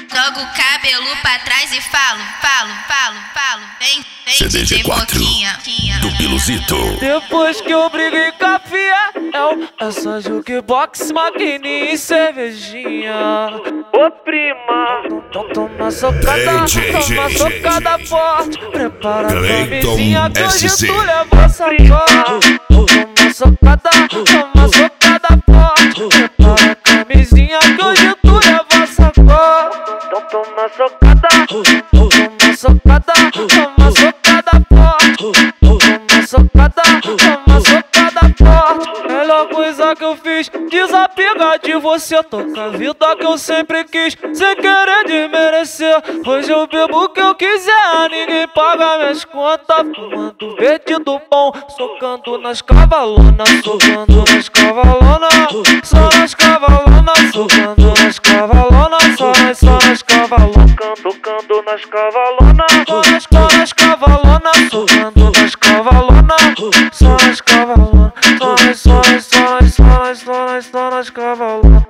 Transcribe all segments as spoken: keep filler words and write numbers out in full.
Jogo o cabelo pra trás e falo, falo, falo, falo. Vem, vem, C D G quatro do Piluzito. Depois que eu briguei com a Fiel, é só jukebox, maquininha e cervejinha. Ô prima, então toma socada, toma socada forte. Prepara a camisinha que hoje tu leva sacola. Toma socada, toma socada forte. Prepara a camisinha que hoje tu leva sacola. Então toma socada, toma socada, toma socada forte. Toma socada, toma socada forte. Melhor coisa que eu fiz, desapegar de você. Toca a vida que eu sempre quis, sem querer desmerecer. Hoje eu bebo o que eu quiser, ninguém paga minhas contas. Fumando verde do bom, socando nas cavalonas. Socando nas cavalonas, só nas cavalonas. Socando nas cavalonas, só nas, só nas cavalonas. Tocando nas cavalonas, só nas, só nas cavalonas. Socando nas cavalonas, só nas cavalonas. Só nas, só nas, só nas, só nas, só nas, só nas cavalonas.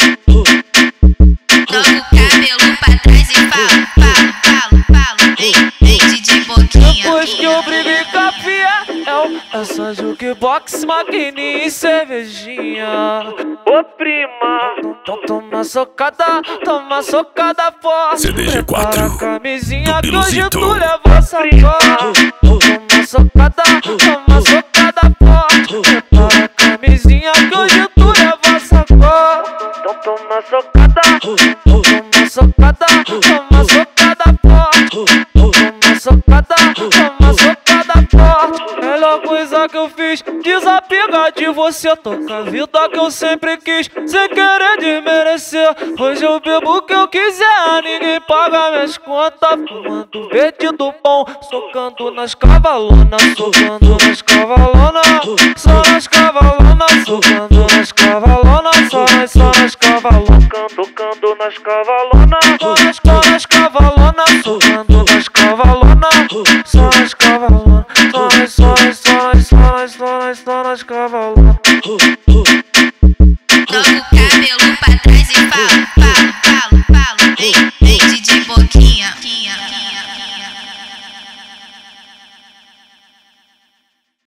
Jogo o cabelo pra trás e falo, falo, falo, falo. Vem, vem, D J Boquinha. Depois que eu briguei com a Fiel, é só jukebox, maquininha e cervejinha. Ô prima, então toma socada, toma socada forte. C D G quatro Prepara a camisinha do que hoje Piluzito. tu leva sacola. Toma socada, toma socada forte. Prepara a camisinha que hoje tu leva sacola. Então toma socada, toma socada, toma socada forte. Toma socada, toma socada forte. Melhor coisa que eu fiz, desapegar de você. Toca a vida que eu sempre quis, sem querer desmerecer. Hoje eu bebo o que eu quiser, ninguém paga minhas contas. Fumando verde do bom, socando nas cavalonas. Socando nas cavalonas, só nas cavalonas. Socando nas cavalonas, só nas, só nas cavalonas. Tocando nas cavalonas, só nas, só nas cavalonas. Socando nas cavalonas, só nas cavalonas. Só nas, só nas, só nas, só nas, só nas, só nas cavalonas.